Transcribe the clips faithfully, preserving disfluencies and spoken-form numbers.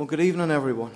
Well, good evening, everyone.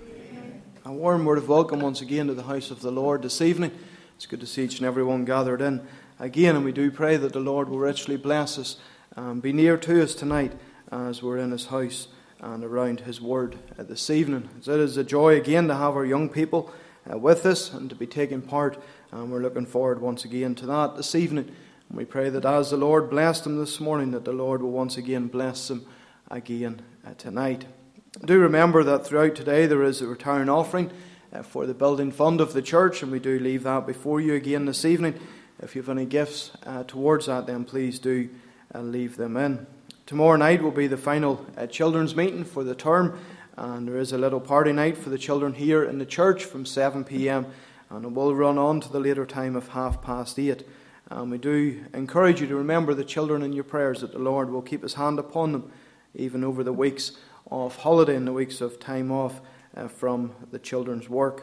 A warm word of welcome once again to the house of the Lord this evening. It's good to see each and every one gathered in again, and we do pray that the Lord will richly bless us and be near to us tonight as we're in His house and around His word this evening. It is a joy again to have our young people uh, with us and to be taking part, and we're looking forward once again to that this evening. And we pray that as the Lord blessed them this morning, that the Lord will once again bless them again uh, tonight. Do remember that throughout today there is a return offering uh, for the building fund of the church, and we do leave that before you again this evening. If you have any gifts uh, towards that, then please do uh, leave them in. Tomorrow night will be the final uh, children's meeting for the term, and there is a little party night for the children here in the church from seven p.m, and it will run on to the later time of half past eight. And we do encourage you to remember the children in your prayers, that the Lord will keep His hand upon them even over the weeks of holiday and the weeks of time off uh, from the children's work.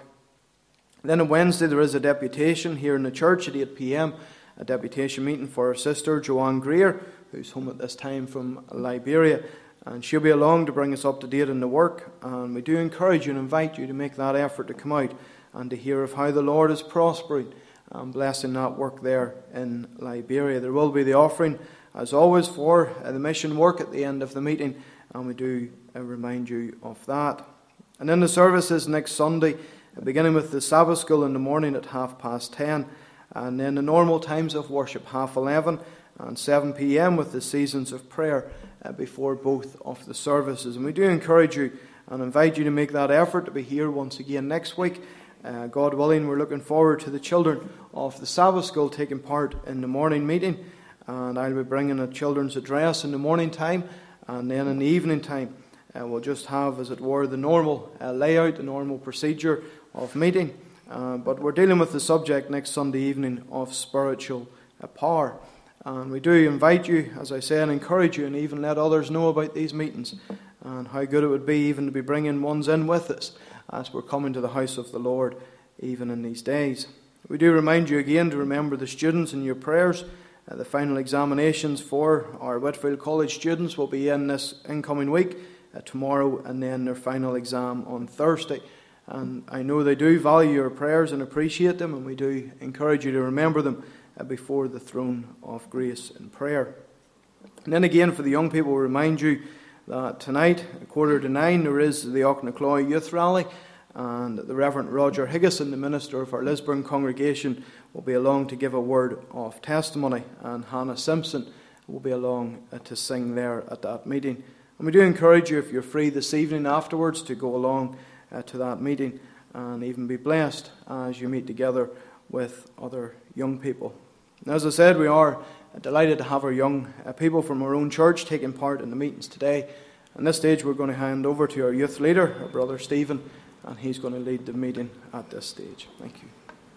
Then on Wednesday there is a deputation here in the church at eight p.m, a deputation meeting for our sister Joanne Greer, who's home at this time from Liberia, and she'll be along to bring us up to date in the work. And we do encourage you and invite you to make that effort to come out and to hear of how the Lord is prospering and blessing that work there in Liberia. There will be the offering, as always, for uh, the mission work at the end of the meeting, and we do uh, remind you of that. And then the services next Sunday, uh, beginning with the Sabbath school in the morning at half past ten, and then the normal times of worship, half eleven and seven p.m, with the seasons of prayer uh, before both of the services. And we do encourage you and invite you to make that effort to be here once again next week. Uh, God willing, we're looking forward to the children of the Sabbath school taking part in the morning meeting, and I'll be bringing a children's address in the morning time. And then in the evening time, uh, we'll just have, as it were, the normal uh, layout, the normal procedure of meeting. Uh, but we're dealing with the subject next Sunday evening of spiritual uh, power. And we do invite you, as I say, and encourage you, and even let others know about these meetings and how good it would be even to be bringing ones in with us as we're coming to the house of the Lord even in these days. We do remind you again to remember the students in your prayers. Uh, the final examinations for our Whitfield College students will be in this incoming week, uh, tomorrow, and then their final exam on Thursday. And I know they do value your prayers and appreciate them, and we do encourage you to remember them uh, before the throne of grace in prayer. And then again, for the young people, we remind you that tonight, a quarter to nine, there is the Auchnacloy Youth Rally, and the Reverend Roger Higgison, the minister of our Lisburn congregation, will be along to give a word of testimony, and Hannah Simpson will be along uh, to sing there at that meeting. And we do encourage you, if you're free this evening afterwards, to go along uh, to that meeting and even be blessed as you meet together with other young people. And as I said, we are delighted to have our young uh, people from our own church taking part in the meetings today. At this stage, we're going to hand over to our youth leader, our brother Stephen, and he's going to lead the meeting at this stage. Thank you.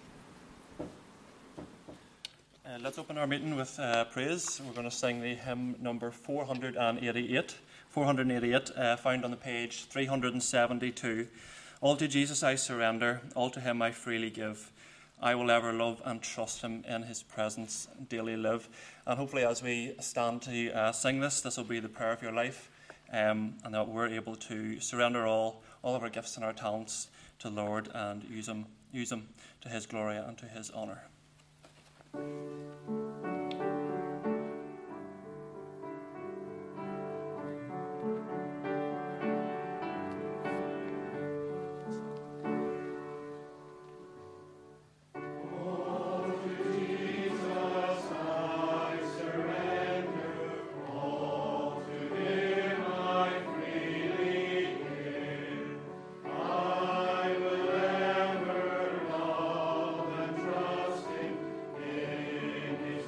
Uh, let's open our meeting with uh, praise. We're going to sing the hymn number four hundred eighty-eight, four hundred eighty-eight, uh, found on the page three hundred seventy-two. All to Jesus I surrender, all to Him I freely give. I will ever love and trust Him, in His presence daily live. And hopefully as we stand to uh, sing this, this will be the prayer of your life, um, and that we're able to surrender all, all of our gifts and our talents to the Lord and use them, use them to His glory and to His honour. His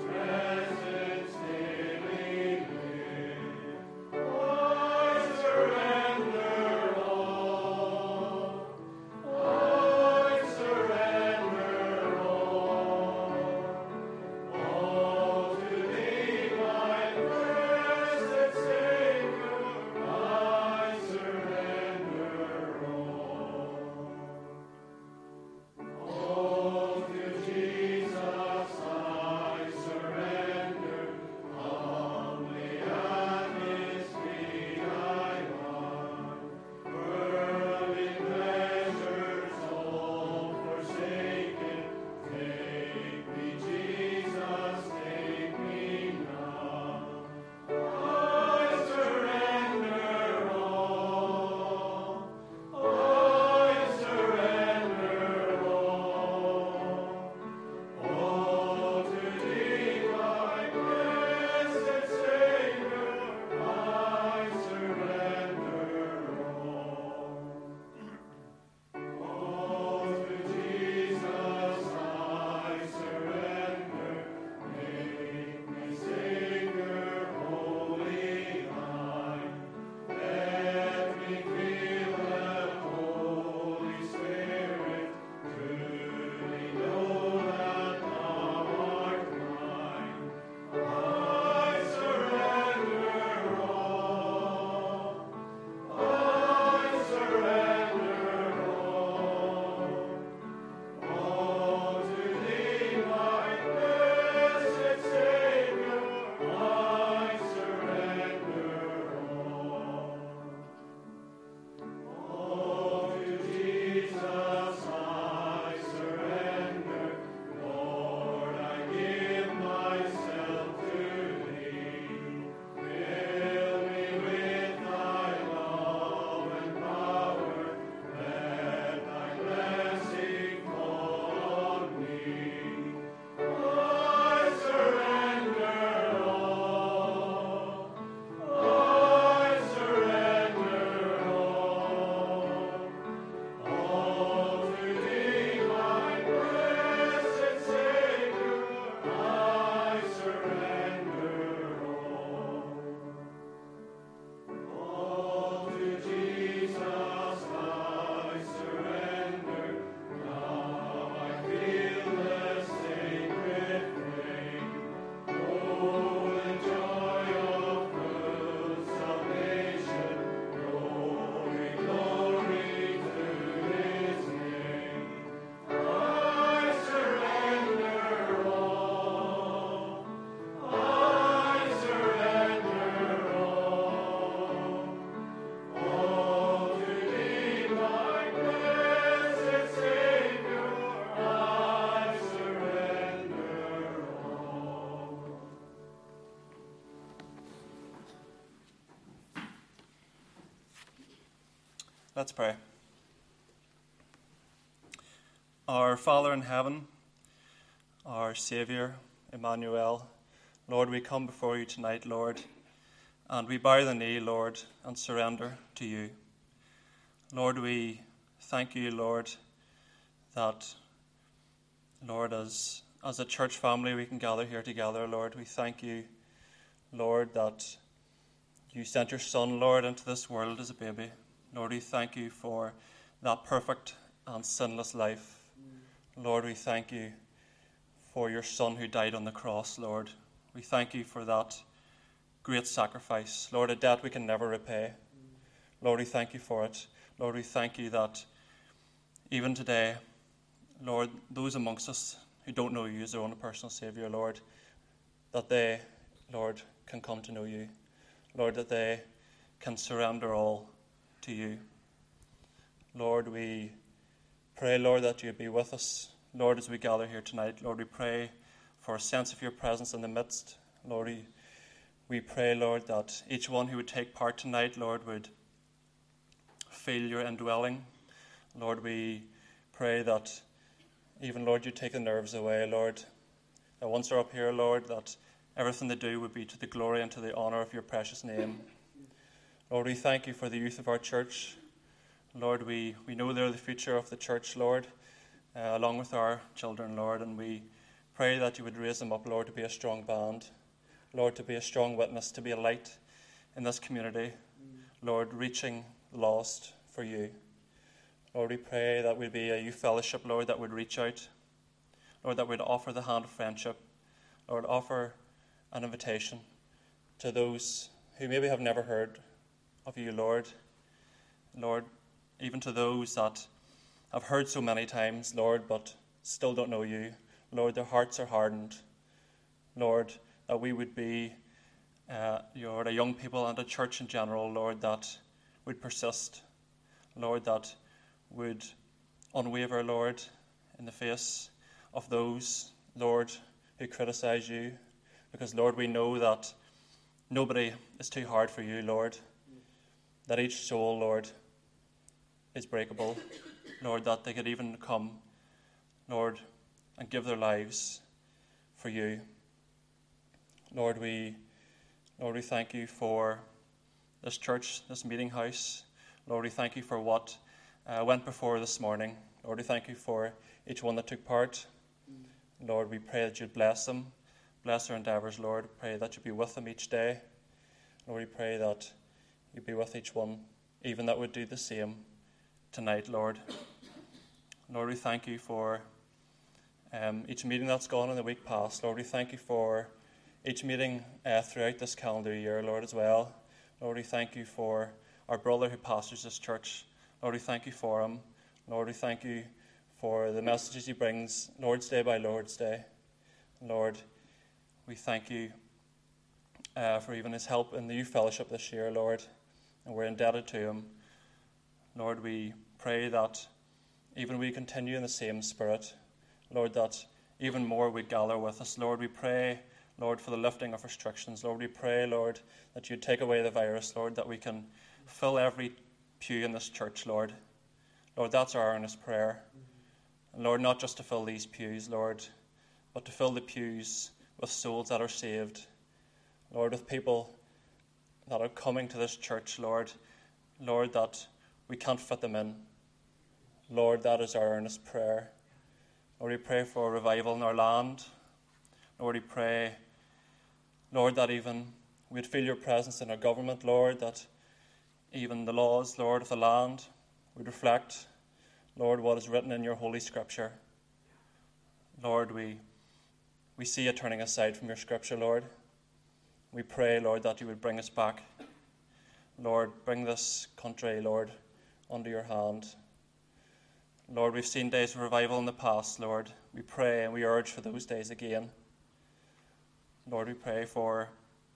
Let's pray. Our Father in heaven, our Saviour, Emmanuel, Lord, we come before you tonight, Lord, and we bow the knee, Lord, and surrender to you. Lord, we thank you, Lord, that, Lord, as, as a church family we can gather here together, Lord. We thank you, Lord, that you sent your Son, Lord, into this world as a baby. Lord, we thank you for that perfect and sinless life. Lord, we thank you for your Son who died on the cross, Lord. We thank you for that great sacrifice. Lord, a debt we can never repay. Lord, we thank you for it. Lord, we thank you that even today, Lord, those amongst us who don't know you as their own personal Saviour, Lord, that they, Lord, can come to know you. Lord, that they can surrender all to you. Lord, we pray, Lord, that you be with us, Lord, as we gather here tonight. Lord, we pray for a sense of your presence in the midst. Lord, we, we pray, Lord, that each one who would take part tonight, Lord, would feel your indwelling. Lord, we pray that even, Lord, you take the nerves away, Lord, that once they're up here, Lord, that everything they do would be to the glory and to the honour of your precious name. Lord, we thank you for the youth of our church. Lord, we, we know they're the future of the church, Lord, uh, along with our children, Lord, and we pray that you would raise them up, Lord, to be a strong band, Lord, to be a strong witness, to be a light in this community, Lord, reaching the lost for you. Lord, we pray that we'd be a youth fellowship, Lord, that would reach out, Lord, that would offer the hand of friendship, Lord, offer an invitation to those who maybe have never heard of you, Lord, Lord, even to those that have heard so many times, Lord, but still don't know you. Lord, their hearts are hardened. Lord, that we would be, uh, Lord, a young people and a church in general, Lord, that would persist. Lord, that would unwaver, Lord, in the face of those, Lord, who criticize you. Because, Lord, we know that nobody is too hard for you, Lord. That each soul, Lord, is breakable, Lord, that they could even come, Lord, and give their lives for you. Lord, we, Lord, we thank you for this church, this meeting house. Lord, we thank you for what uh, went before this morning. Lord, we thank you for each one that took part. Lord, we pray that you'd bless them, bless their endeavours, Lord. Pray that you'd be with them each day. Lord, we pray that you'd be with each one, even that would do the same tonight, Lord. Lord, we thank you for um, each meeting that's gone in the week past. Lord, we thank you for each meeting uh, throughout this calendar year, Lord, as well. Lord, we thank you for our brother who pastors this church. Lord, we thank you for him. Lord, we thank you for the messages he brings, Lord's Day by Lord's Day. Lord, we thank you uh, for even his help in the youth fellowship this year, Lord, and we're indebted to him. Lord, we pray that even we continue in the same spirit. Lord, that even more we gather with us. Lord, we pray, Lord, for the lifting of restrictions. Lord, we pray, Lord, that you take away the virus, Lord, that we can fill every pew in this church, Lord. Lord, that's our earnest prayer. And Lord, not just to fill these pews, Lord, but to fill the pews with souls that are saved. Lord, with people that are coming to this church, Lord, Lord, that we can't fit them in. Lord, that is our earnest prayer. Lord, we pray for revival in our land. Lord, we pray, Lord, that even we'd feel your presence in our government, Lord, that even the laws, Lord, of the land would reflect, Lord, what is written in your holy scripture. Lord, we, we see you turning aside from your scripture, Lord. We pray, Lord, that you would bring us back. Lord, bring this country, Lord, under your hand. Lord, we've seen days of revival in the past, Lord. We pray and we urge for those days again. Lord, we pray for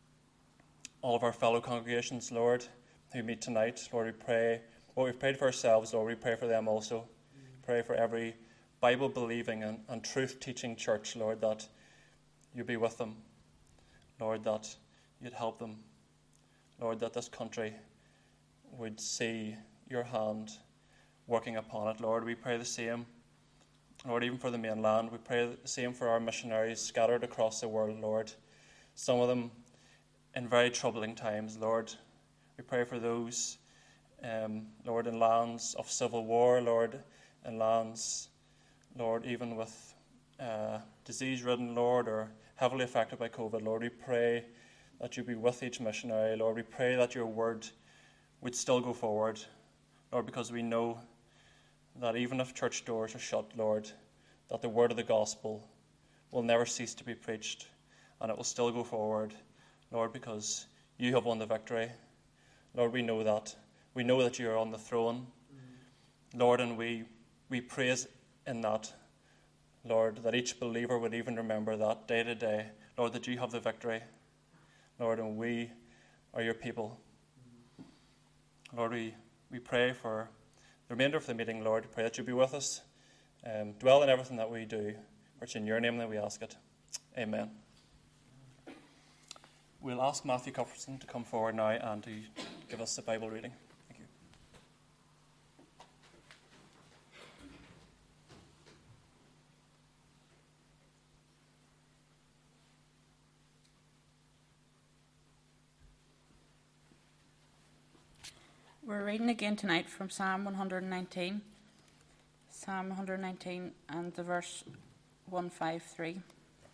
all of our fellow congregations, Lord, who meet tonight. Lord, we pray, what we've prayed for ourselves, Lord, we pray for them also. Mm. Pray for every Bible-believing and, and truth-teaching church, Lord, that you be with them. Lord, that you'd help them. Lord, that this country would see your hand working upon it, Lord. We pray the same, Lord, even for the mainland. We pray the same for our missionaries scattered across the world, Lord. Some of them in very troubling times, Lord. We pray for those, um, Lord, in lands of civil war, Lord, in lands, Lord, even with uh, disease-ridden, Lord, or heavily affected by COVID, Lord. We pray that you be with each missionary, Lord. We pray that your word would still go forward, Lord, because we know that even if church doors are shut, Lord, that the word of the gospel will never cease to be preached, and it will still go forward, Lord, because you have won the victory. Lord, we know that. We know that you are on the throne, mm-hmm. Lord, and we, we praise in that, Lord, that each believer would even remember that day to day, Lord, that you have the victory, Lord, and we are your people. Mm-hmm. Lord, we, we pray for the remainder of the meeting, Lord. Pray that you be with us. Um, dwell in everything that we do. For it's in your name that we ask it. Amen. We'll ask Matthew Cuthbertson to come forward now and to give us the Bible reading. Thank you. We're reading again tonight from Psalm one hundred nineteen. Psalm one hundred nineteen and the verse one fifty-three.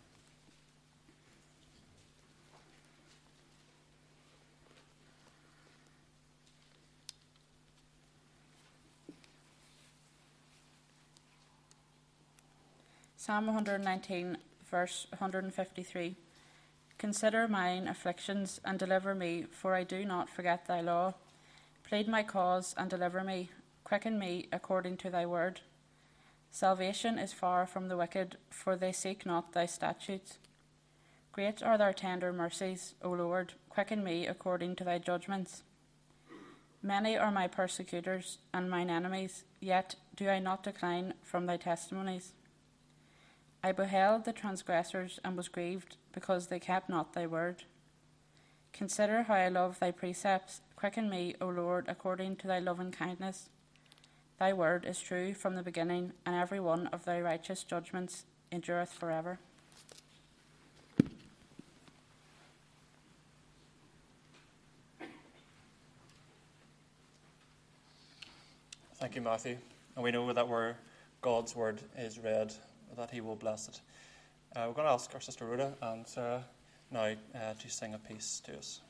Psalm one hundred nineteen, verse one hundred fifty-three. Consider mine afflictions and deliver me, for I do not forget thy law. Plead my cause and deliver me. Quicken me according to thy word. Salvation is far from the wicked, for they seek not thy statutes. Great are thy tender mercies, O Lord. Quicken me according to thy judgments. Many are my persecutors and mine enemies, yet do I not decline from thy testimonies. I beheld the transgressors and was grieved, because they kept not thy word. Consider how I love thy precepts. Quicken me, O Lord, according to thy loving kindness. Thy word is true from the beginning, and every one of thy righteous judgments endureth forever. Thank you, Matthew. And we know that where God's word is read, that he will bless it. Uh, we're going to ask our sister Rhoda and Sarah now uh, to sing a piece to us.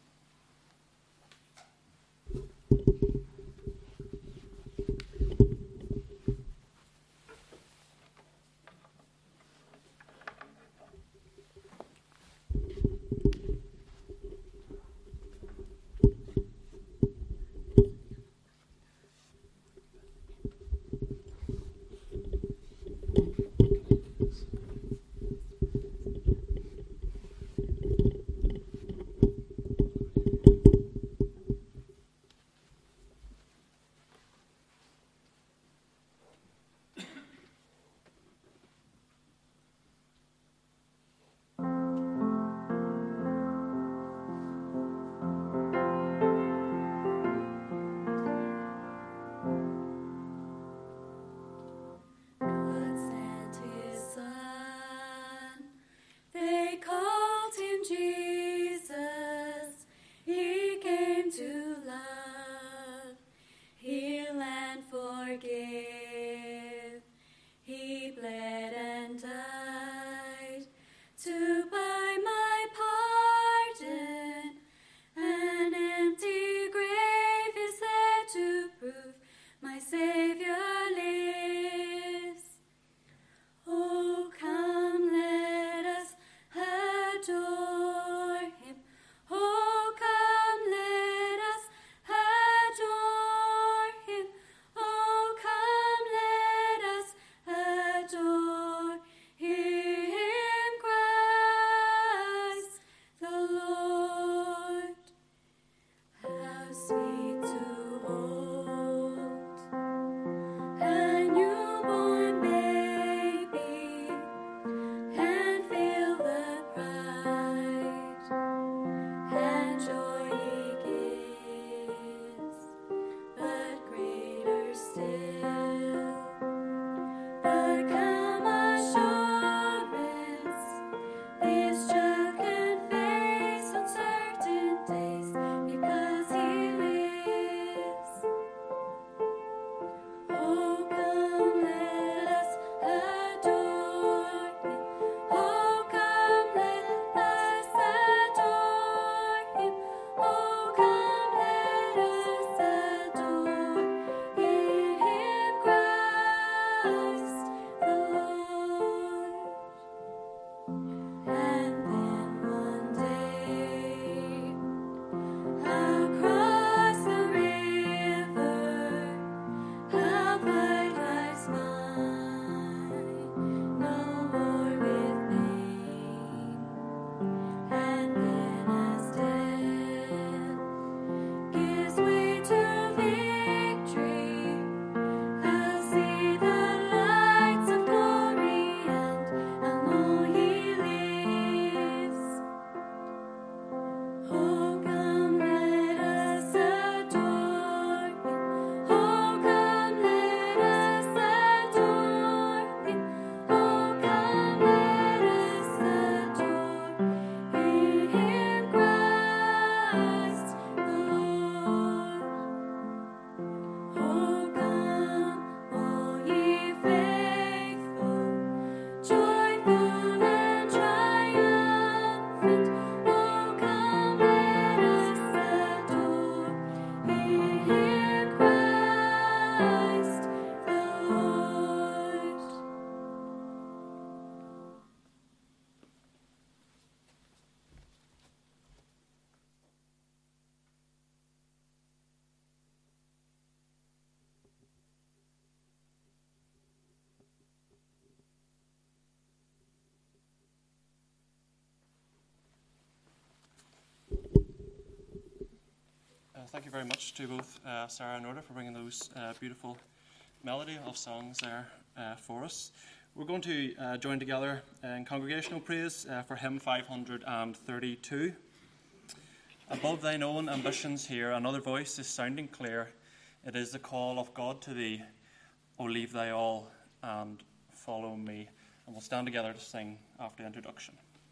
thank you very much to both uh, Sarah and Norda for bringing those uh, beautiful melody of songs there uh, for us. We're going to uh, join together in congregational praise uh, for hymn five hundred thirty-two. Above thine own ambitions here, another voice is sounding clear. It is the call of God to thee. O leave thy all and follow me. And we'll stand together to sing after the introduction.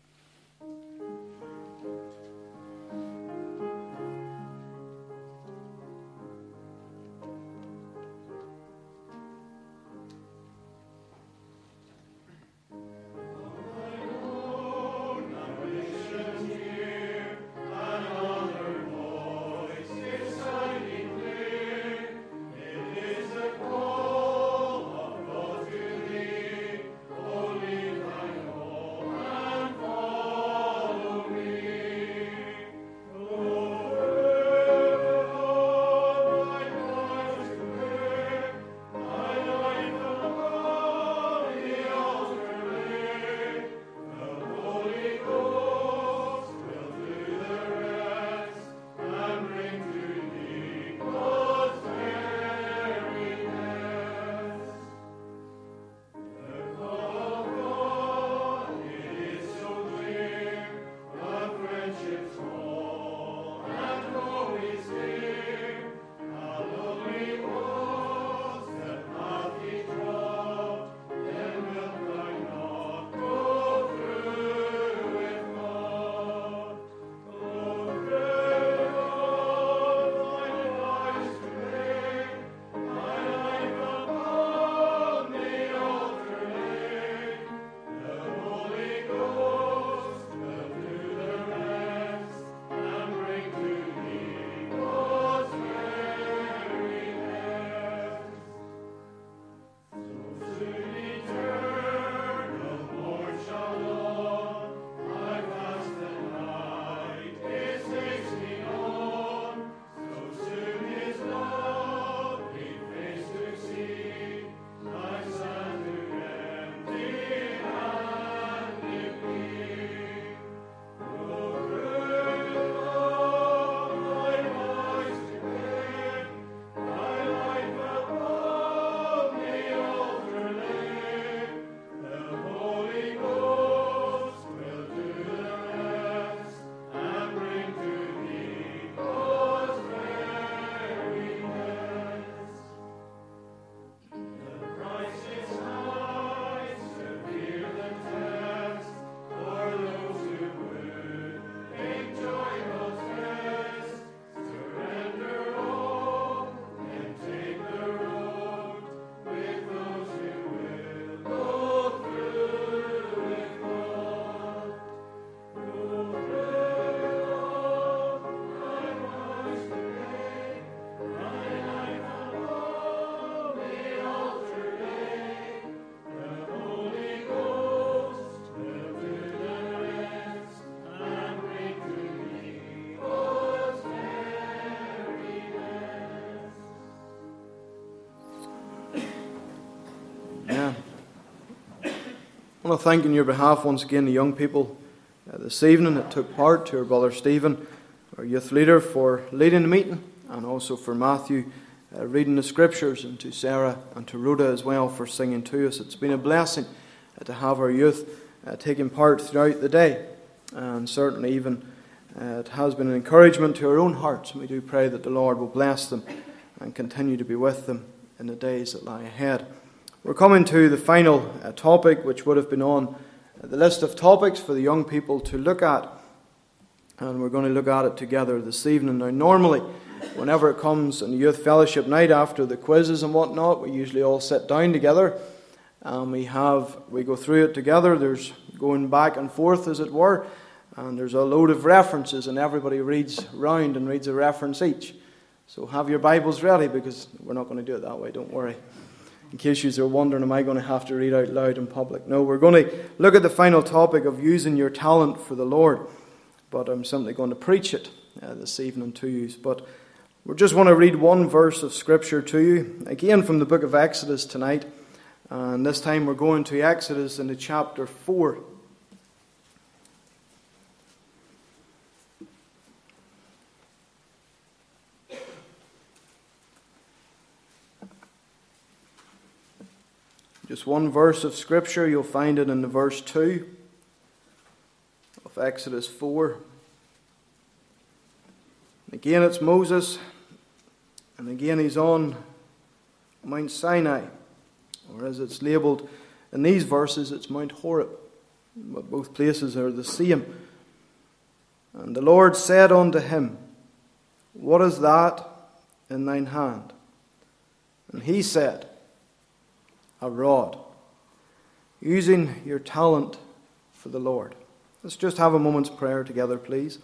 I want to thank on your behalf once again the young people uh, this evening that took part, to our brother Stephen, our youth leader, for leading the meeting, and also for Matthew uh, reading the scriptures, and to Sarah and to Rhoda as well for singing to us. It's been a blessing uh, to have our youth uh, taking part throughout the day, and certainly even uh, it has been an encouragement to our own hearts, and we do pray that the Lord will bless them and continue to be with them in the days that lie ahead. We're coming to the final uh, topic, which would have been on uh, the list of topics for the young people to look at. And we're going to look at it together this evening. Now, normally, whenever it comes on youth fellowship night after the quizzes and whatnot, we usually all sit down together and we have we go through it together. There's going back and forth, as it were, and there's a load of references, and everybody reads round and reads a reference each. So have your Bibles ready, because we're not going to do it that way, don't worry. In case you are wondering, am I going to have to read out loud in public? No, we're going to look at the final topic of using your talent for the Lord. But I'm simply going to preach it uh, this evening to you. But we just want to read one verse of Scripture to you, again from the book of Exodus tonight. And this time we're going to Exodus into chapter four. Just one verse of Scripture. You'll find it in the verse two of Exodus four. Again, it's Moses, and again he's on Mount Sinai, or as it's labelled in these verses, it's Mount Horeb. But both places are the same. And the Lord said unto him, What is that in thine hand? And he said, A rod, using your talent for the Lord. Let's just have a moment's prayer together, please.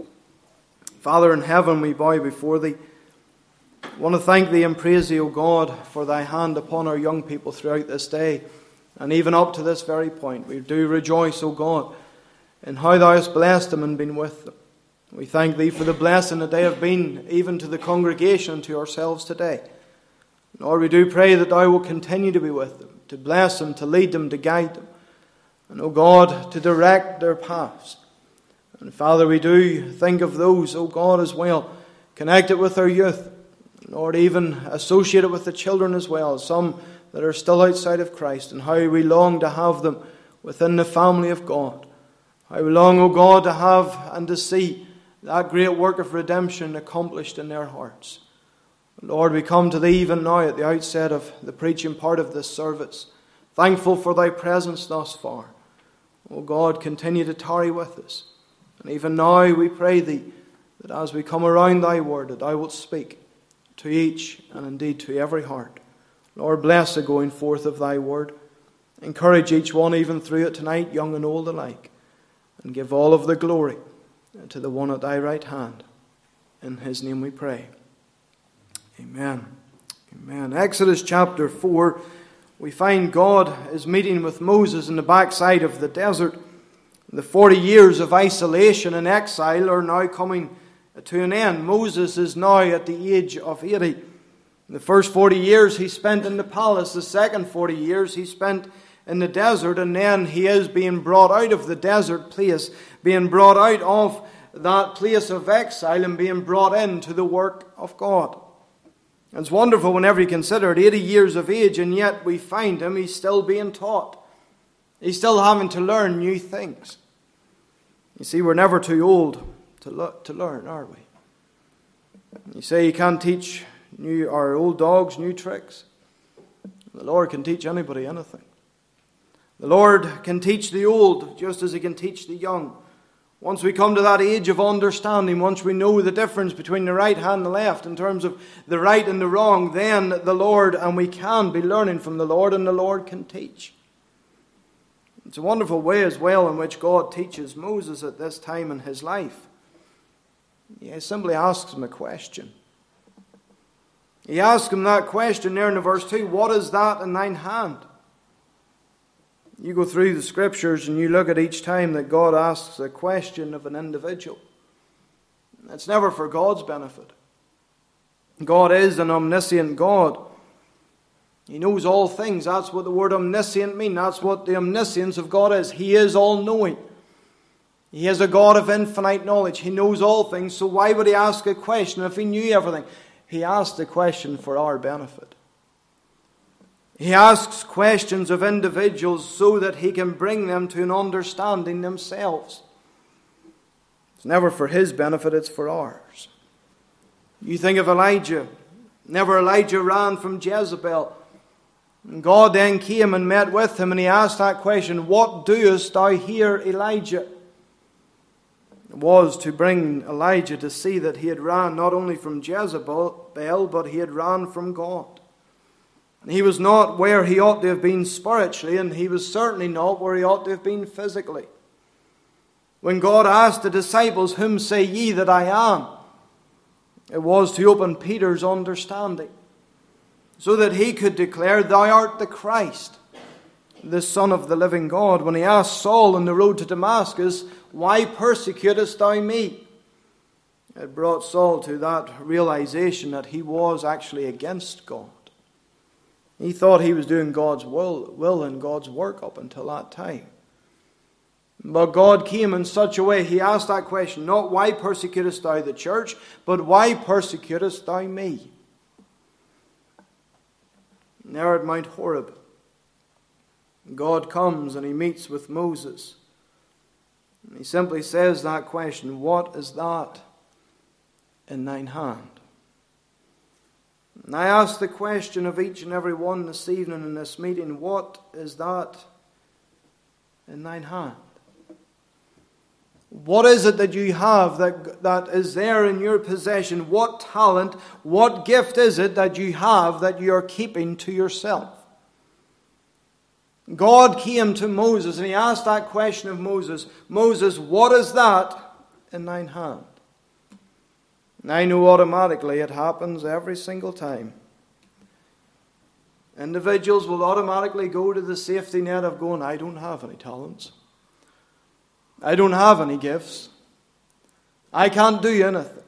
Father in heaven, we bow before Thee. I want to thank Thee and praise Thee, O God, for Thy hand upon our young people throughout this day, and even up to this very point. We do rejoice, O God, in how Thou hast blessed them and been with them. We thank Thee for the blessing that they have been, even to the congregation and to ourselves today. Lord, we do pray that Thou will continue to be with them, to bless them, to lead them, to guide them, and, O God, to direct their paths. And Father, we do think of those, O God, as well, connected with our youth. Lord, even associated with the children as well, some that are still outside of Christ, and how we long to have them within the family of God. How we long, O God, to have and to see that great work of redemption accomplished in their hearts. Lord, we come to Thee even now at the outset of the preaching part of this service, thankful for Thy presence thus far. O God, continue to tarry with us. And even now we pray Thee that as we come around Thy word, that Thou wilt speak to each and indeed to every heart. Lord, bless the going forth of Thy word. Encourage each one even through it tonight, young and old alike. And give all of the glory to the one at Thy right hand. In His name we pray. Amen. Amen. Exodus chapter four, we find God is meeting with Moses in the backside of the desert. The forty years of isolation and exile are now coming to an end. Moses is now at the age of eighty. The first forty years he spent in the palace. The second forty years he spent in the desert. And then he is being brought out of the desert place, being brought out of that place of exile and being brought into the work of God. It's wonderful whenever you consider it, eighty years of age, and yet we find him, he's still being taught. He's still having to learn new things. You see, we're never too old to, lo- to learn, are we? You say you can't teach new our old dogs new tricks. The Lord can teach anybody anything. The Lord can teach the old just as He can teach the young. Once we come to that age of understanding, once we know the difference between the right hand and the left in terms of the right and the wrong, then the Lord, and we can be learning from the Lord, and the Lord can teach. It's a wonderful way as well in which God teaches Moses at this time in his life. He simply asks him a question. He asks him that question there in the verse two, what is that in thine hand? You go through the scriptures and you look at each time that God asks a question of an individual. It's never for God's benefit. God is an omniscient God. He knows all things. That's what the word omniscient means. That's what the omniscience of God is. He is all-knowing. He is a God of infinite knowledge. He knows all things. So why would He ask a question if He knew everything? He asked a question for our benefit. He asks questions of individuals so that He can bring them to an understanding themselves. It's never for His benefit, it's for ours. You think of Elijah. Never Elijah ran from Jezebel. And God then came and met with him, and He asked that question, what doest thou here, Elijah? It was to bring Elijah to see that he had ran not only from Jezebel, but he had ran from God. And he was not where he ought to have been spiritually, and he was certainly not where he ought to have been physically. When God asked the disciples, whom say ye that I am? It was to open Peter's understanding, so that he could declare, thou art the Christ, the Son of the living God. When he asked Saul on the road to Damascus, why persecutest thou me? It brought Saul to that realization that he was actually against God. He thought he was doing God's will, will and God's work up until that time. But God came in such a way, He asked that question, not why persecutest thou the church, but why persecutest thou me? And there at Mount Horeb, God comes and he meets with Moses. He simply says that question, what is that in thine hand? And I ask the question of each and every one this evening in this meeting, what is that in thine hand? What is it that you have that, that is there in your possession? What talent, what gift is it that you have that you are keeping to yourself? God came to Moses and he asked that question of Moses, Moses, what is that in thine hand? And I know automatically it happens every single time. Individuals will automatically go to the safety net of going, I don't have any talents. I don't have any gifts. I can't do anything.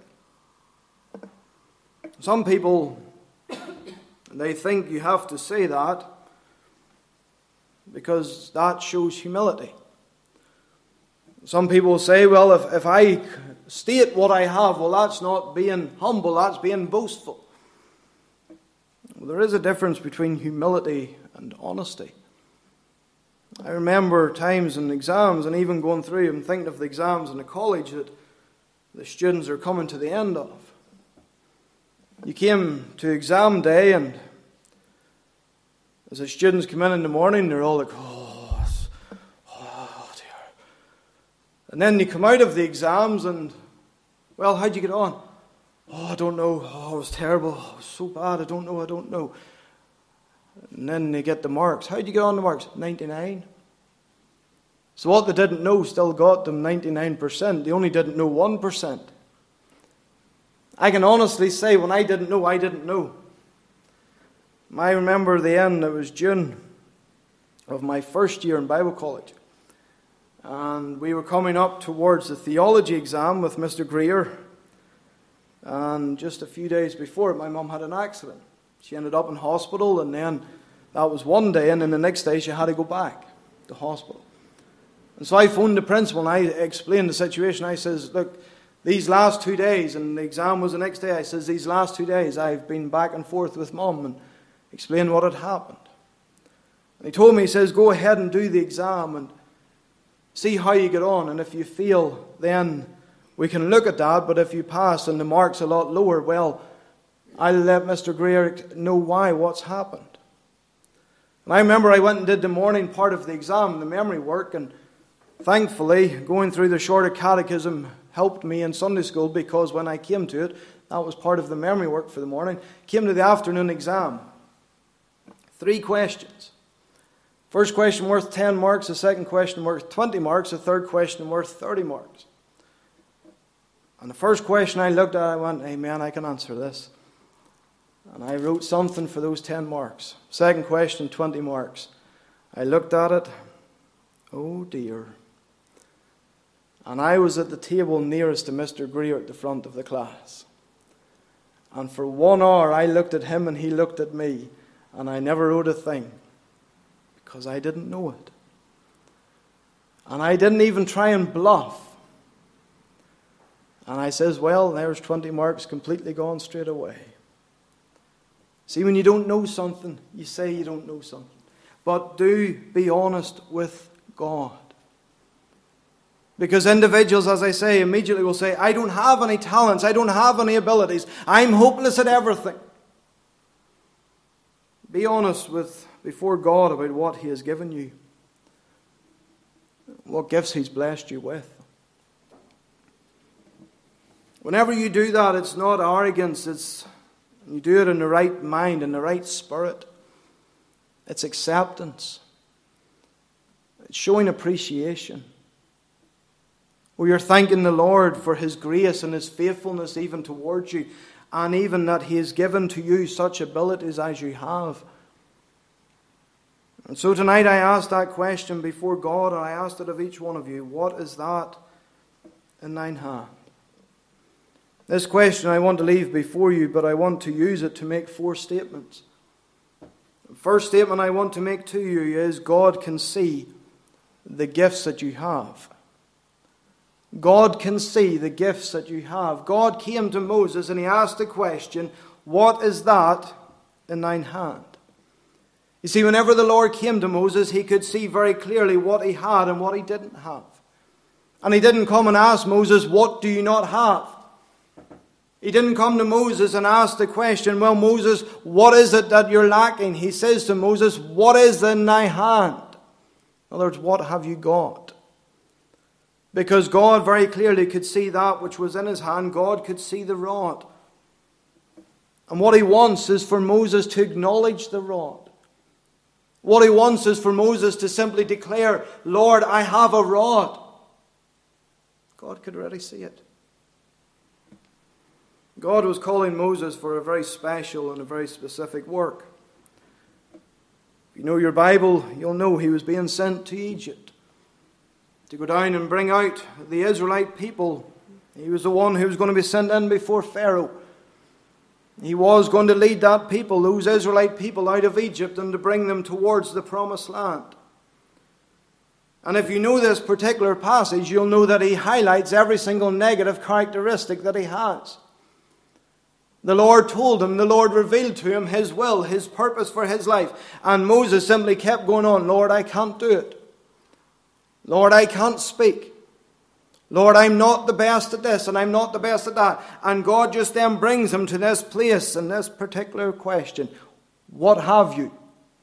Some people, they think you have to say that because that shows humility. Some people say, well, if, if I state what I have, well, that's not being humble, that's being boastful. Well, there is a difference between humility and honesty. I remember times in exams and even going through and thinking of the exams in the college that the students are coming to the end of. You came to exam day and as the students come in in the morning, they're all like, oh, oh dear. And then they come out of the exams and, well, how'd you get on? Oh, I don't know. Oh, it was terrible. Oh, it was so bad. I don't know. I don't know. And then they get the marks. How'd you get on the marks? ninety-nine. So what they didn't know still got them ninety-nine percent. They only didn't know one percent. I can honestly say when I didn't know, I didn't know. I remember the end, it was June of my first year in Bible college. And we were coming up towards the theology exam with Mister Greer. And just a few days before it, my mum had an accident. She ended up in hospital, and then that was one day, and then the next day she had to go back to hospital. And so I phoned the principal, and I explained the situation. I says, look, these last two days, and the exam was the next day, I says, these last two days I've been back and forth with Mum and explained what had happened. And he told me, he says, go ahead and do the exam and see how you get on, and if you fail, then we can look at that, but if you pass and the mark's a lot lower, well, I'll let Mister Greer know why, what's happened. And I remember I went and did the morning part of the exam, the memory work, and thankfully, going through the shorter catechism helped me in Sunday school, because when I came to it, that was part of the memory work for the morning. Came to the afternoon exam. Three questions. First question worth ten marks, the second question worth twenty marks, the third question worth thirty marks. And the first question I looked at, I went, amen, I can answer this. And I wrote something for those ten marks. Second question, twenty marks. I looked at it. Oh dear. And I was at the table nearest to Mister Greer at the front of the class. And for one hour I looked at him and he looked at me. And I never wrote a thing. Because I didn't know it. And I didn't even try and bluff. And I says, well, there's twenty marks completely gone straight away. See, when you don't know something, you say you don't know something. But do be honest with God. Because individuals, as I say, immediately will say, I don't have any talents, I don't have any abilities, I'm hopeless at everything. Be honest with before God about what He has given you. What gifts He's blessed you with. Whenever you do that, it's not arrogance, it's you do it in the right mind, in the right spirit. It's acceptance. It's showing appreciation. Where you're thanking the Lord for His grace and His faithfulness even towards you, and even that He has given to you such abilities as you have. And so tonight I asked that question before God, and I asked it of each one of you. What is that in thine hand? This question I want to leave before you, but I want to use it to make four statements. The first statement I want to make to you is God can see the gifts that you have. God can see the gifts that you have. God came to Moses and He asked the question, what is that in thine hand? You see, whenever the Lord came to Moses, he could see very clearly what he had and what he didn't have. And he didn't come and ask Moses, what do you not have? He didn't come to Moses and ask the question, well, Moses, what is it that you're lacking? He says to Moses, what is in thy hand? In other words, what have you got? Because God very clearly could see that which was in his hand. God could see the rod. And what he wants is for Moses to acknowledge the rod. What he wants is for Moses to simply declare, Lord, I have a rod. God could already see it. God was calling Moses for a very special and a very specific work. If you know your Bible, you'll know he was being sent to Egypt to go down and bring out the Israelite people. He was the one who was going to be sent in before Pharaoh. He was going to lead that people, those Israelite people, out of Egypt and to bring them towards the promised land. And if you know this particular passage, you'll know that he highlights every single negative characteristic that he has. The Lord told him, the Lord revealed to him his will, his purpose for his life. And Moses simply kept going on, Lord, I can't do it. Lord, I can't speak. Lord, I'm not the best at this and I'm not the best at that. And God just then brings him to this place and this particular question. What have you?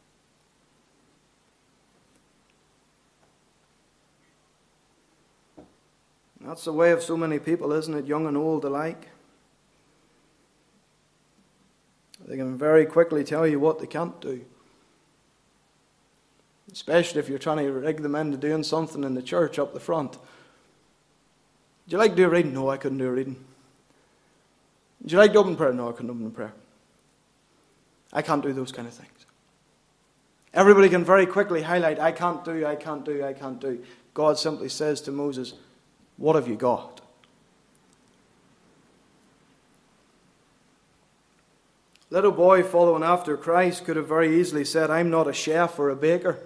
That's the way of so many people, isn't it? Young and old alike. They can very quickly tell you what they can't do. Especially if you're trying to rig them into doing something in the church up the front. Do you like to do a reading? No, I couldn't do a reading. Do you like to open prayer? No, I couldn't open a prayer. I can't do those kind of things. Everybody can very quickly highlight, I can't do, I can't do, I can't do. God simply says to Moses, what have you got? Little boy following after Christ could have very easily said, I'm not a chef or a baker.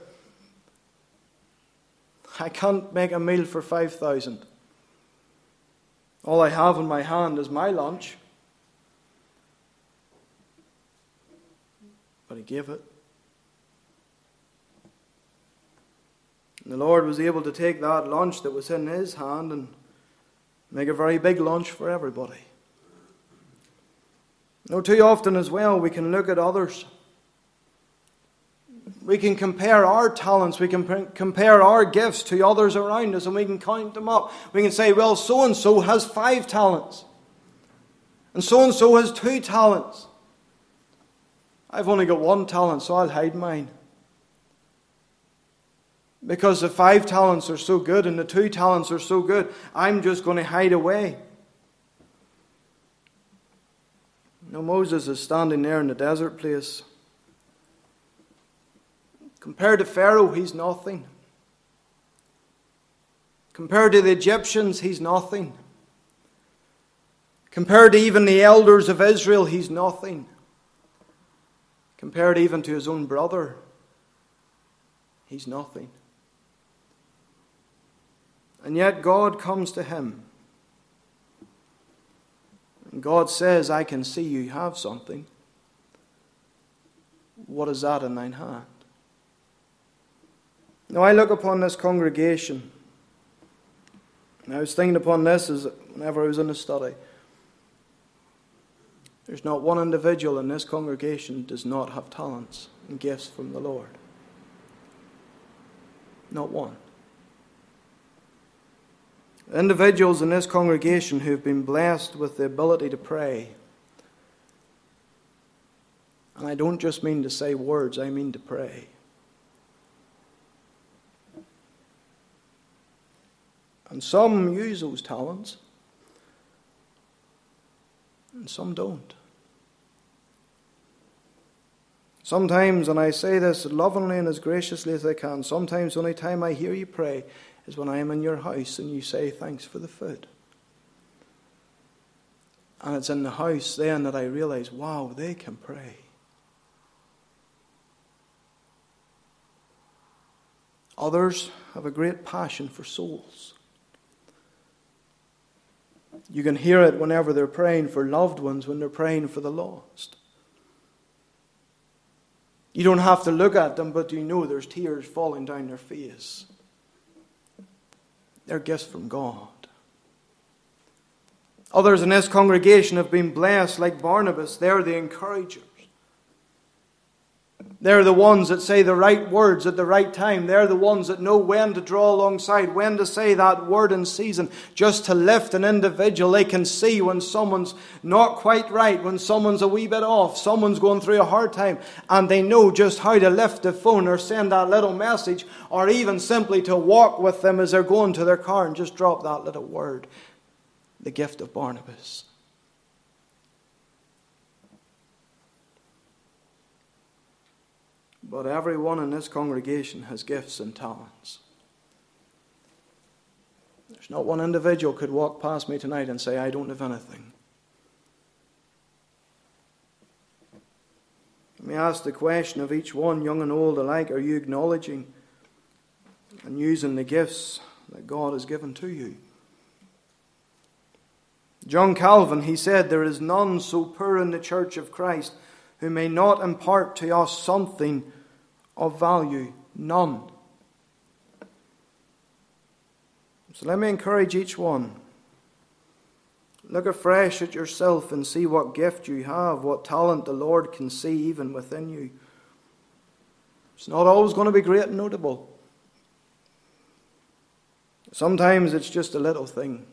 I can't make a meal for five thousand. All I have in my hand is my lunch. But he gave it. And the Lord was able to take that lunch that was in his hand and make a very big lunch for everybody. You know, too often as well, we can look at others. We can compare our talents, we can compare our gifts to others around us, and we can count them up. We can say, well, so-and-so has five talents. And so-and-so has two talents. I've only got one talent, so I'll hide mine. Because the five talents are so good and the two talents are so good, I'm just going to hide away. Now Moses is standing there in the desert place. Compared to Pharaoh, he's nothing. Compared to the Egyptians, he's nothing. Compared to even the elders of Israel, he's nothing. Compared even to his own brother, he's nothing. And yet God comes to him. And God says, I can see you have something. What is that in thine hand? Now I look upon this congregation. And I was thinking upon this as whenever I was in the study. There's not one individual in this congregation does not have talents and gifts from the Lord. Not one. Individuals in this congregation who have been blessed with the ability to pray. And I don't just mean to say words, I mean to pray. And some use those talents, and some don't. Sometimes, and I say this lovingly and as graciously as I can, sometimes the only time I hear you pray is when I am in your house and you say thanks for the food. And it's in the house then that I realize, wow, they can pray. Others have a great passion for souls. You can hear it whenever they're praying for loved ones, when they're praying for the lost. You don't have to look at them, but you know there's tears falling down their face. They're gifts from God. Others in this congregation have been blessed like Barnabas. They're the encouragers. They're the ones that say the right words at the right time. They're the ones that know when to draw alongside, when to say that word in season, just to lift an individual. They can see when someone's not quite right, when someone's a wee bit off, someone's going through a hard time, and they know just how to lift the phone or send that little message, or even simply to walk with them as they're going to their car and just drop that little word. The gift of Barnabas. But everyone in this congregation has gifts and talents. There's not one individual could walk past me tonight and say, I don't have anything. Let me ask the question of each one, young and old alike, are you acknowledging and using the gifts that God has given to you? John Calvin, he said, there is none so poor in the church of Christ who may not impart to us something of value. None. So let me encourage each one. Look afresh at yourself and see what gift you have, what talent the Lord can see even within you. It's not always going to be great and notable. Sometimes it's just a little thing.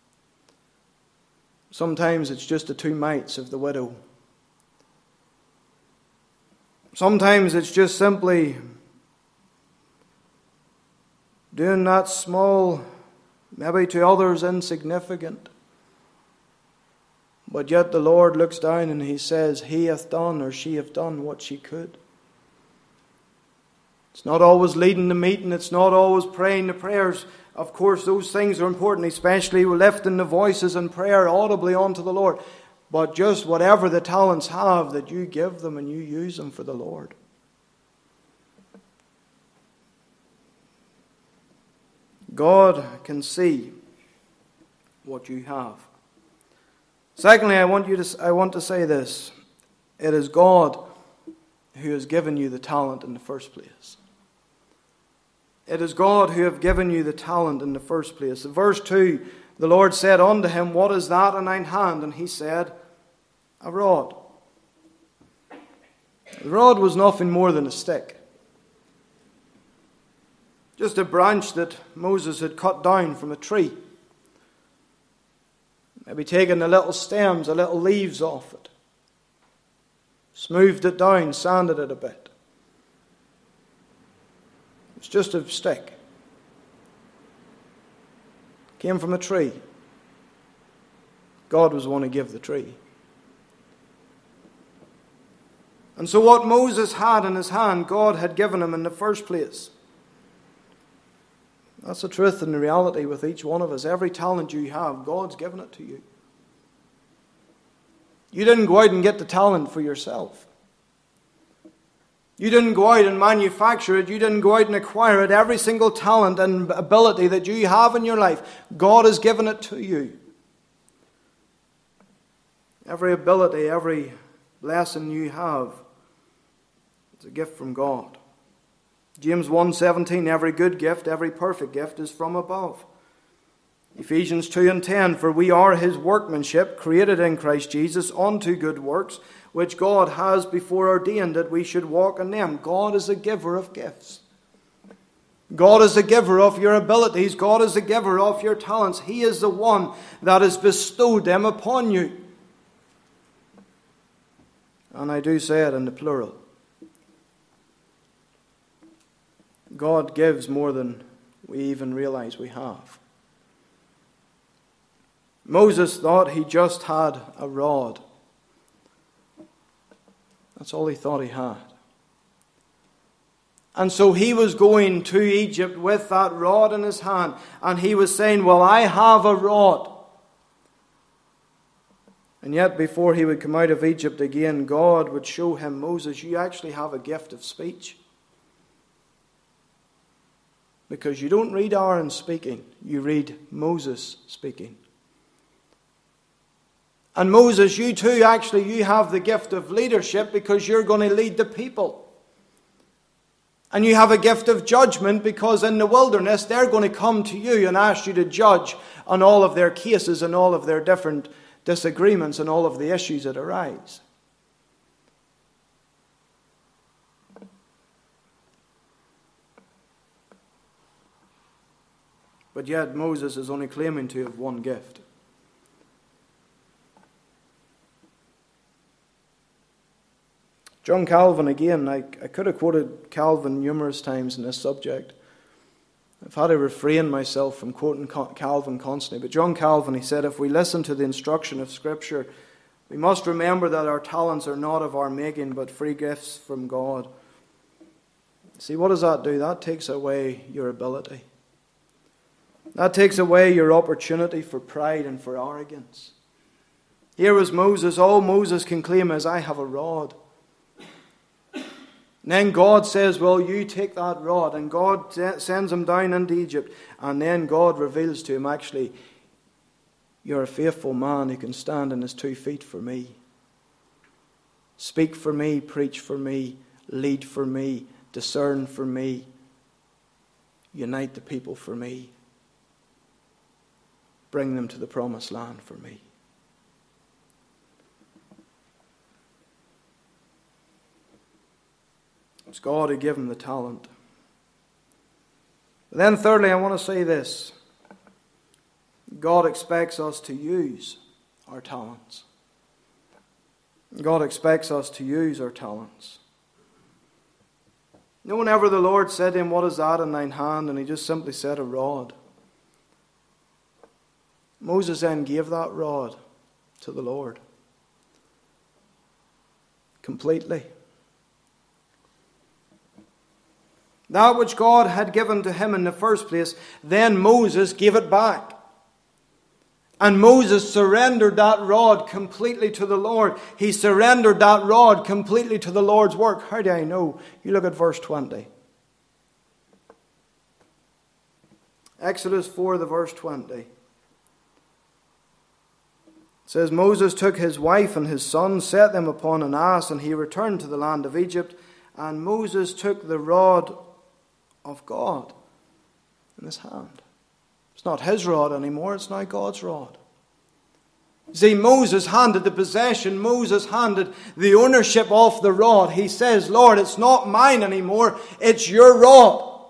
Sometimes it's just the two mites of the widow. Sometimes it's just simply doing that small, maybe to others insignificant. But yet the Lord looks down and He says, He hath done or she hath done what she could. It's not always leading the meeting. It's not always praying the prayers. Of course, those things are important, especially lifting the voices in prayer audibly unto the Lord. But just whatever the talents have, that you give them and you use them for the Lord. God can see what you have. Secondly, I want you to I want to say this. It is God who has given you the talent in the first place. It is God who have given you the talent in the first place. In verse two, the Lord said unto him, What is that in thine hand? And he said, A rod. The rod was nothing more than a stick. Just a branch that Moses had cut down from a tree. Maybe taken the little stems, the little leaves off it. Smoothed it down, sanded it a bit. It's just a stick. Came from a tree. God was the one who gave the tree. And so what Moses had in his hand, God had given him in the first place. That's the truth and the reality with each one of us. Every talent you have, God's given it to you. You didn't go out and get the talent for yourself. You didn't go out and manufacture it. You didn't go out and acquire it. Every single talent and ability that you have in your life, God has given it to you. Every ability, every blessing you have, it's a gift from God. James one seventeen, every good gift, every perfect gift is from above. Ephesians two and ten, for we are His workmanship, created in Christ Jesus unto good works, which God has before ordained that we should walk in them. God is a giver of gifts. God is a giver of your abilities. God is a giver of your talents. He is the one that has bestowed them upon you. And I do say it in the plural. God gives more than we even realize we have. Moses thought he just had a rod. That's all he thought he had. And so he was going to Egypt with that rod in his hand. And he was saying, well, I have a rod. And yet before he would come out of Egypt again, God would show him, Moses, you actually have a gift of speech. Because you don't read Aaron speaking, you read Moses speaking. And Moses, you too, actually, you have the gift of leadership because you're going to lead the people. And you have a gift of judgment because in the wilderness they're going to come to you and ask you to judge on all of their cases and all of their different disagreements and all of the issues that arise. But yet Moses is only claiming to have one gift. John Calvin, again, I, I could have quoted Calvin numerous times in this subject. I've had to refrain myself from quoting Calvin constantly. But John Calvin, he said, if we listen to the instruction of Scripture, we must remember that our talents are not of our making, but free gifts from God. See, what does that do? That takes away your ability. That takes away your opportunity for pride and for arrogance. Here was Moses. All Moses can claim is, I have a rod. And then God says, well, you take that rod. And God sends him down into Egypt. And then God reveals to him, actually, you're a faithful man who can stand on his two feet for me. Speak for me, preach for me, lead for me, discern for me, unite the people for me, bring them to the promised land for me. It's God who gave him the talent. But then thirdly, I want to say this. God expects us to use our talents. God expects us to use our talents. No one ever the Lord said to him, what is that in thine hand? And he just simply said, a rod. Moses then gave that rod to the Lord. Completely. That which God had given to him in the first place, then Moses gave it back. And Moses surrendered that rod completely to the Lord. He surrendered that rod completely to the Lord's work. How do I know? You look at verse twenty. Exodus four, the verse twenty. It says, Moses took his wife and his son, set them upon an ass, and he returned to the land of Egypt. And Moses took the rod of God in his hand. It's not his rod anymore, it's now God's rod. See, Moses handed the possession, Moses handed the ownership of the rod. He says, Lord, it's not mine anymore, it's your rod.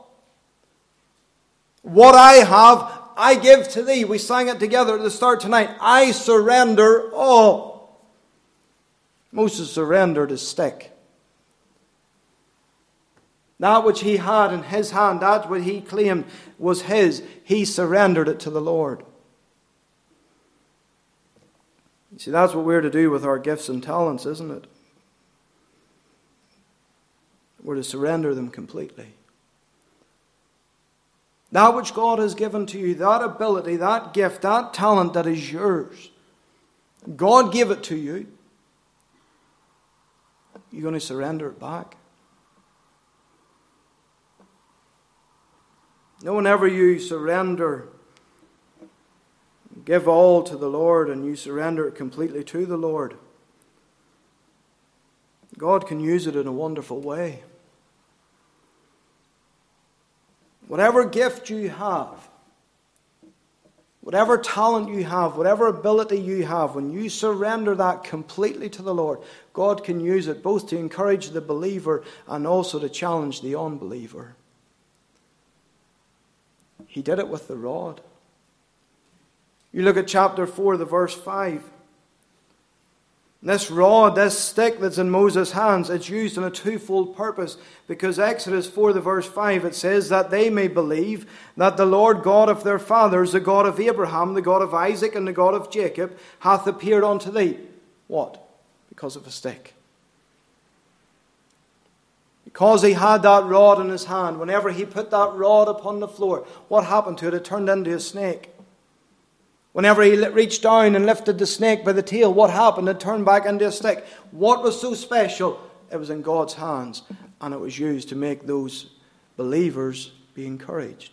What I have, I give to thee. We sang it together at the start tonight. I surrender all. Moses surrendered his stick. That which he had in his hand, that what he claimed was his, he surrendered it to the Lord. You see, that's what we're to do with our gifts and talents, isn't it? We're to surrender them completely. That which God has given to you, that ability, that gift, that talent that is yours, God gave it to you. You're going to surrender it back. No, whenever you surrender, give all to the Lord and you surrender it completely to the Lord, God can use it in a wonderful way. Whatever gift you have, whatever talent you have, whatever ability you have, when you surrender that completely to the Lord, God can use it both to encourage the believer and also to challenge the unbeliever. He did it with the rod. You look at chapter four, the verse five. This rod, this stick that's in Moses' hands, it's used in a twofold purpose. Because Exodus four, the verse five, it says that they may believe that the Lord God of their fathers, the God of Abraham, the God of Isaac, and the God of Jacob, hath appeared unto thee. What? Because of a stick. Because he had that rod in his hand, whenever he put that rod upon the floor, what happened to it? It turned into a snake. Whenever he reached down and lifted the snake by the tail, what happened? It turned back into a stick. What was so special? It was in God's hands, and it was used to make those believers be encouraged.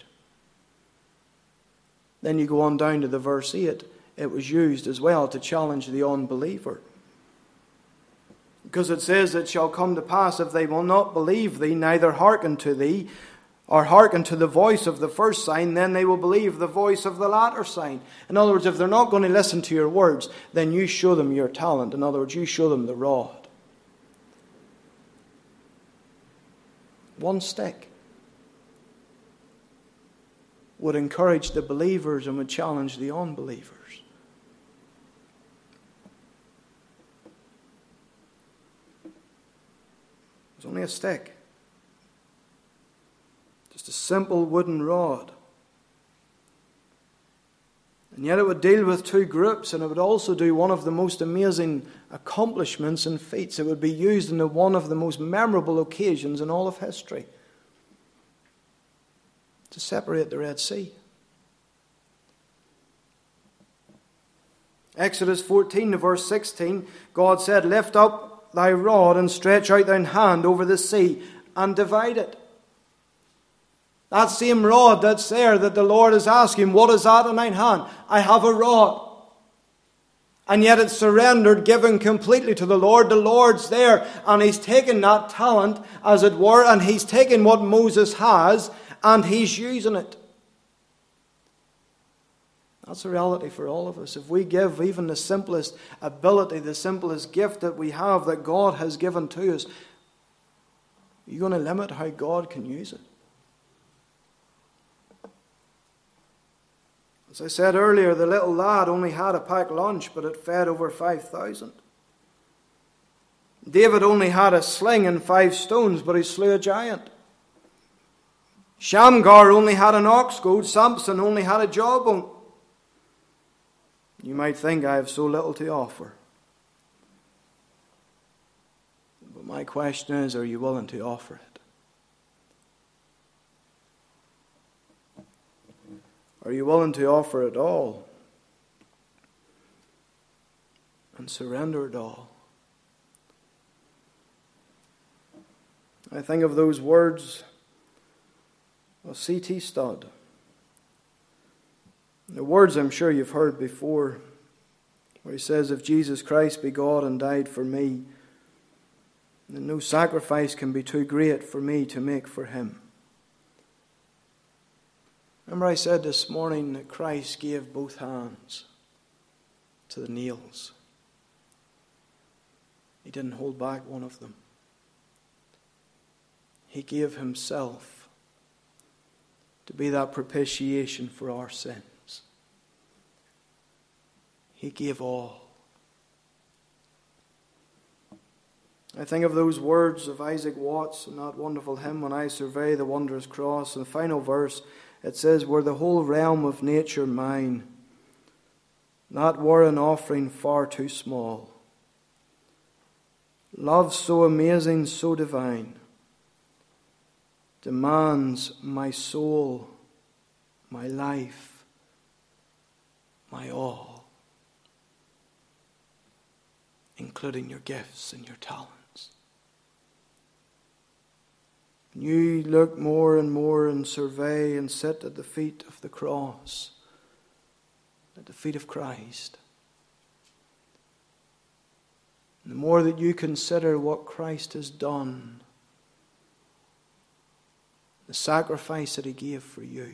Then you go on down to the verse eight. It was used as well to challenge the unbeliever. Because it says, it shall come to pass, if they will not believe thee, neither hearken to thee, or hearken to the voice of the first sign, then they will believe the voice of the latter sign. In other words, if they're not going to listen to your words, then you show them your talent. In other words, you show them the rod. One stick would encourage the believers and would challenge the unbelievers. It's only a stick. Just a simple wooden rod. And yet it would deal with two groups, and it would also do one of the most amazing accomplishments and feats. It would be used in one of the most memorable occasions in all of history. To separate the Red Sea. Exodus fourteen, verse sixteen, God said, lift up thy rod and stretch out thine hand over the sea and divide it. That same rod that's there that the Lord is asking, what is that in thine hand? I have a rod. And yet it's surrendered, given completely to the Lord. The Lord's there, and He's taken that talent, as it were, and He's taken what Moses has, and He's using it. That's a reality for all of us. If we give even the simplest ability, the simplest gift that we have, that God has given to us, are you going to limit how God can use it? As I said earlier, the little lad only had a packed lunch, but it fed over five thousand. David only had a sling and five stones, but he slew a giant. Shamgar only had an ox goad, Samson only had a jawbone. You might think I have so little to offer. But my question is, are you willing to offer it? Are you willing to offer it all and surrender it all? I think of those words of C T Studd. The words I'm sure you've heard before, where he says, if Jesus Christ be God and died for me, then no sacrifice can be too great for me to make for Him. Remember I said this morning that Christ gave both hands to the nails. He didn't hold back one of them. He gave Himself to be that propitiation for our sins. He gave all. I think of those words of Isaac Watts in that wonderful hymn, When I Survey the Wondrous Cross. In the final verse, it says, were the whole realm of nature mine, that were an offering far too small. Love so amazing, so divine, demands my soul, my life, my all, including your gifts and your talents. You look more and more and survey and sit at the feet of the cross, at the feet of Christ. And the more that you consider what Christ has done, the sacrifice that He gave for you.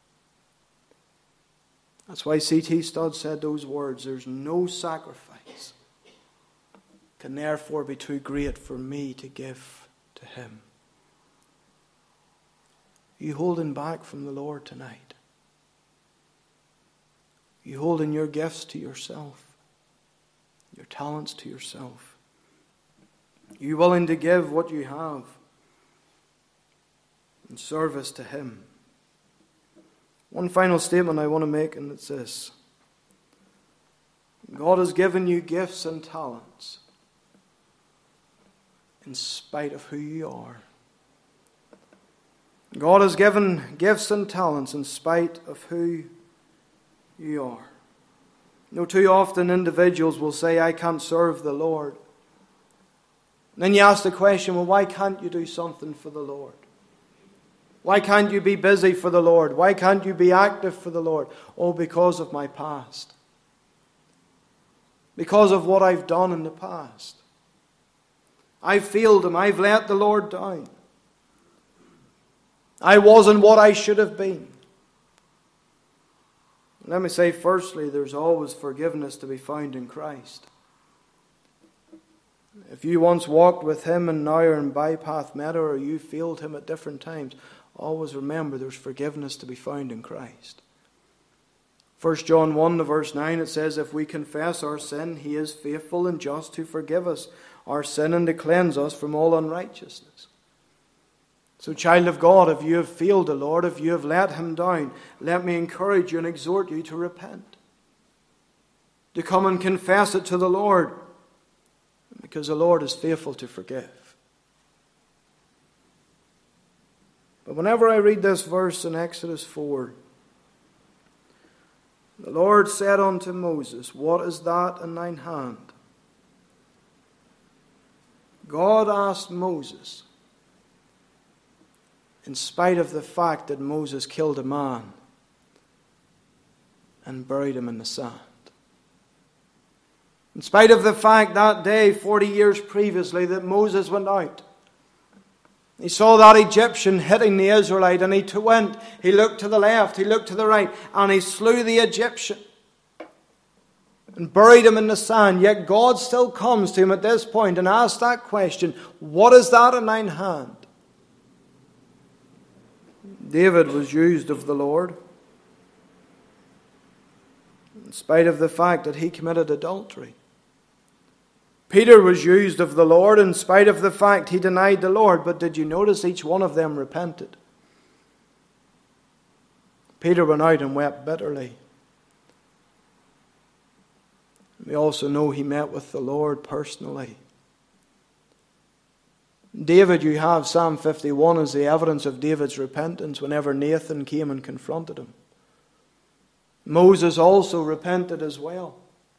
That's why C T Studd said those words, there's no sacrifice can therefore be too great for me to give to Him. Are you holding back from the Lord tonight? Are you holding your gifts to yourself? Your talents to yourself? Are you willing to give what you have in service to Him? One final statement I want to make, and it's this. God has given you gifts and talents in spite of who you are. God has given gifts and talents in spite of who you are. You know, too often individuals will say, I can't serve the Lord. And then you ask the question, well, why can't you do something for the Lord? Why can't you be busy for the Lord? Why can't you be active for the Lord? Oh, because of my past. Because of what I've done in the past. I failed him. I've let the Lord down. I wasn't what I should have been. Let me say, firstly, there's always forgiveness to be found in Christ. If you once walked with him and now are in bypath meadow, or you failed him at different times, always remember there's forgiveness to be found in Christ. First John one to verse nine, it says, if we confess our sin, he is faithful and just to forgive us our sin and to cleanse us from all unrighteousness. So, child of God, if you have failed the Lord, if you have let him down, let me encourage you and exhort you to repent. To come and confess it to the Lord, because the Lord is faithful to forgive. But whenever I read this verse in Exodus four, the Lord said unto Moses, what is that in thine hand? God asked Moses, in spite of the fact that Moses killed a man and buried him in the sand. In spite of the fact that day, forty years previously, that Moses went out. He saw that Egyptian hitting the Israelite, and he went, he looked to the left, he looked to the right, and he slew the Egyptian and buried him in the sand. Yet God still comes to him at this point and asks that question, what is that in thine hand? David was used of the Lord, in spite of the fact that he committed adultery. Peter was used of the Lord in spite of the fact he denied the Lord. But did you notice each one of them repented? Peter went out and wept bitterly. We also know he met with the Lord personally. David, you have Psalm fifty-one as the evidence of David's repentance whenever Nathan came and confronted him. Moses also repented as well.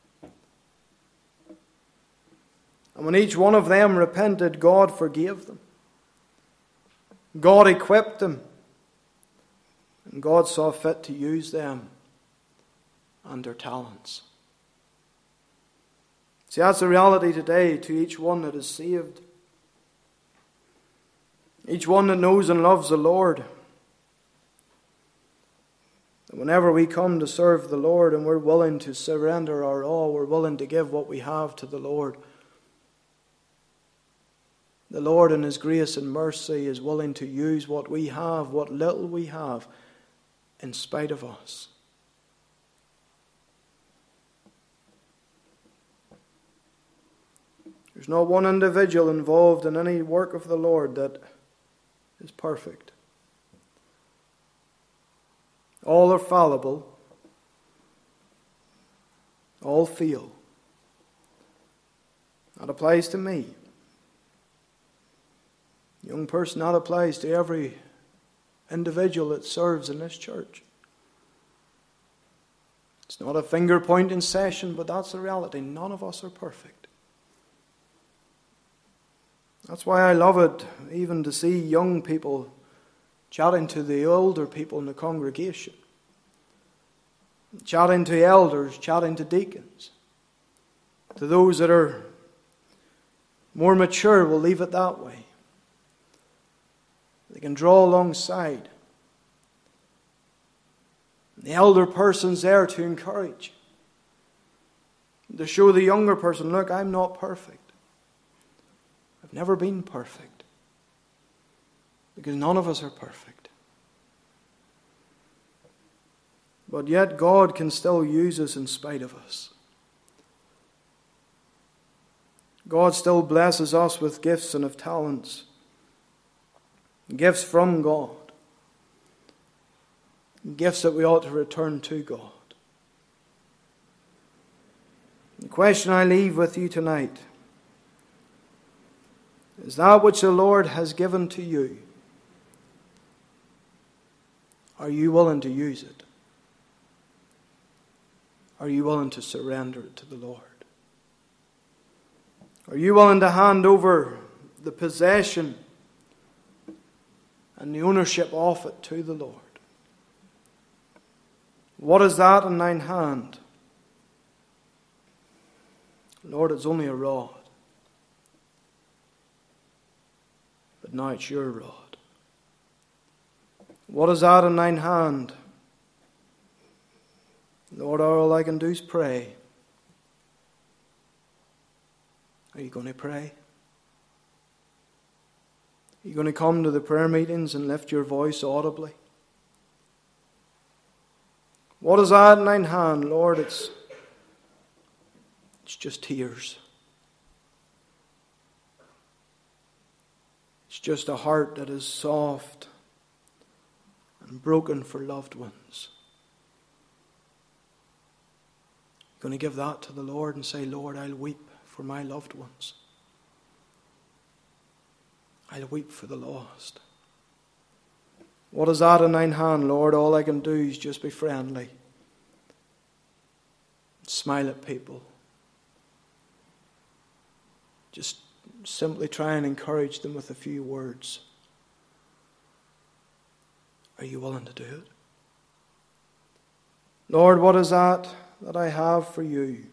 And when each one of them repented, God forgave them. God equipped them. And God saw fit to use them and their talents. See, that's the reality today to each one that is saved. Each one that knows and loves the Lord. And whenever we come to serve the Lord and we're willing to surrender our all, we're willing to give what we have to the Lord, the Lord in his grace and mercy is willing to use what we have, what little we have, in spite of us. There's not one individual involved in any work of the Lord that is perfect. All are fallible. All fail. That applies to me. Young person, that applies to every individual that serves in this church. It's not a finger-pointing session, but that's the reality. None of us are perfect. That's why I love it, even to see young people chatting to the older people in the congregation. Chatting to elders, chatting to deacons. To those that are more mature, we'll leave it that way. They can draw alongside. The elder person's there to encourage. To show the younger person, look, I'm not perfect. I've never been perfect. Because none of us are perfect. But yet God can still use us in spite of us. God still blesses us with gifts and of talents. Gifts from God. Gifts that we ought to return to God. The question I leave with you tonight is that which the Lord has given to you, are you willing to use it? Are you willing to surrender it to the Lord? Are you willing to hand over the possession and the ownership of it to the Lord? What is that in thine hand? Lord, it's only a rod. but now it's your rod. What is that in thine hand? Lord, all I can do is pray. Are you going to pray? Are you going to come to the prayer meetings and lift your voice audibly? What is that in thine hand, Lord? It's, it's just tears. It's just a heart that is soft and broken for loved ones. You're going to give that to the Lord and say, Lord, I'll weep for my loved ones. I'll weep for the lost. What is that in thine hand, Lord? All I can do is just be friendly. Smile at people. Just simply try and encourage them with a few words. Are you willing to do it? Lord, what is that that I have for you?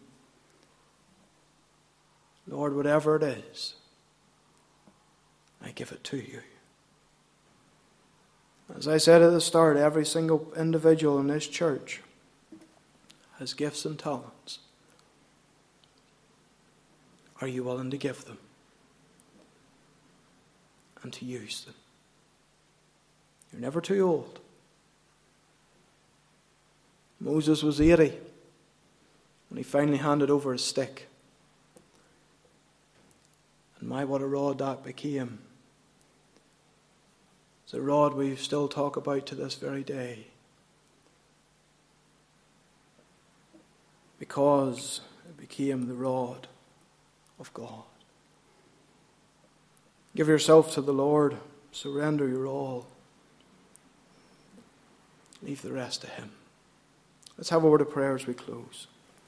Lord, whatever it is, I give it to you. As I said at the start, every single individual in this church has gifts and talents. Are you willing to give them and to use them? You're never too old. Moses was eighty when he finally handed over his stick. And my, what a rod that became. It's a rod we still talk about to this very day. Because it became the rod of God. Give yourself to the Lord. Surrender your all. Leave the rest to Him. Let's have a word of prayer as we close.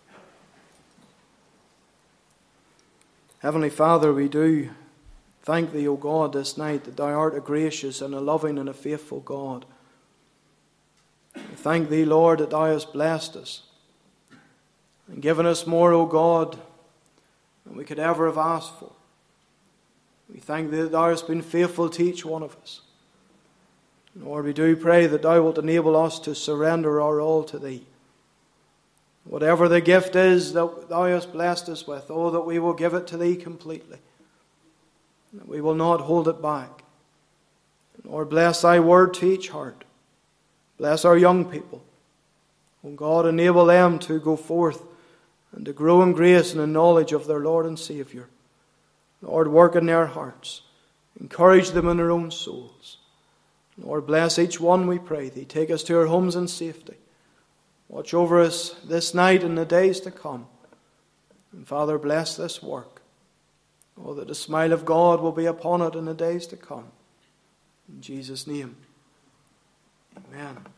Heavenly Father, we do thank Thee, O God, this night that Thou art a gracious and a loving and a faithful God. We thank Thee, Lord, that Thou hast blessed us and given us more, O God, than we could ever have asked for. We thank Thee that Thou hast been faithful to each one of us. Lord, we do pray that Thou wilt enable us to surrender our all to Thee. Whatever the gift is that Thou hast blessed us with, oh, that we will give it to Thee completely. That we will not hold it back. Lord, bless Thy word to each heart. Bless our young people. Oh God, enable them to go forth and to grow in grace and in knowledge of their Lord and Saviour. Lord, work in their hearts. Encourage them in their own souls. Lord, bless each one, we pray Thee. Take us to our homes in safety. Watch over us this night and the days to come. And Father, bless this work. Oh, that the smile of God will be upon it in the days to come. In Jesus' name, amen.